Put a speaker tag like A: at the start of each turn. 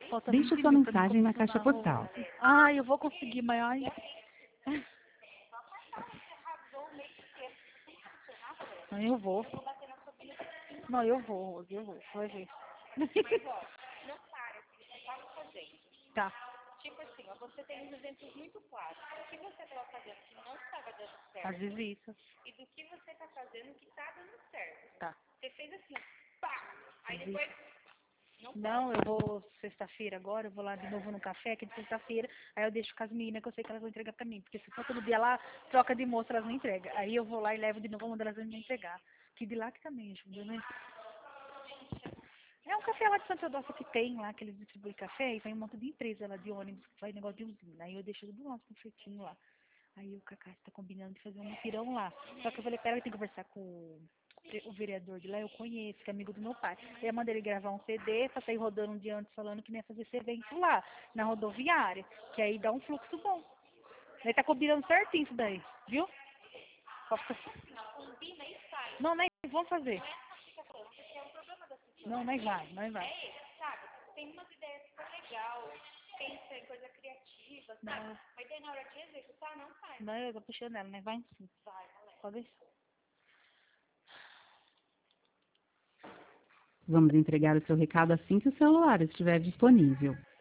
A: Falta
B: Deixe
A: 20
B: sua
A: mil pra mim
B: mensagem na caixa
A: comissionar.
B: postal.
A: Ai, eu vou conseguir, mas ai. Não, eu vou. Não, eu vou. Você vai ver.
C: Mas, ó, não para, que você estava fazendo.
A: Tá.
C: Tipo assim, ó, você tem uns exemplos muito claros. O que você estava fazendo que não estava dando
A: Às
C: certo.
A: vezes isso.
C: E do que você está fazendo que está dando certo.
A: Tá.
C: Você fez assim, ó, pá! Aí depois...
A: Não, eu vou sexta-feira agora, eu vou lá de novo no café, que é de sexta-feira, aí eu deixo com as meninas que eu sei que elas vão entregar pra mim, porque se for todo dia lá, troca de moça, elas não entregam. Aí eu vou lá e levo de novo onde elas vão me entregar. Que de lá que também ajuda, né? É um café lá de Santa Eudócia que tem lá, que eles distribuem café, e vem um monte de empresa lá de ônibus, que faz negócio de usina. Aí eu deixo do nosso confeitinho lá. Aí o Cacá está combinando de fazer um mutirão lá. Só que eu falei, pera, eu tenho que conversar com o vereador de lá, eu conheço, que é amigo do meu pai. Aí eu mandei ele gravar um CD pra sair rodando um dia antes falando que nem ia fazer esse evento lá, na rodoviária, que aí dá um fluxo bom. Ele tá combinando certinho isso daí, viu? Só fica-
C: Combina e sai.
A: Não, nem vamos fazer.
C: Não é só ficar falando, porque é um problema da sociedade.
A: Não, nem vai, nem vai.
C: É esse, sabe? Tem umas ideias que são legal, pensa em coisa criativa, sabe?
A: Não,
C: Mas daí na hora de executar, não faz.
A: não, eu tô puxando ela, né? Vai sim.
C: Vai, galera.
A: Pode deixar.
B: Vamos entregar o seu recado assim que o celular estiver disponível.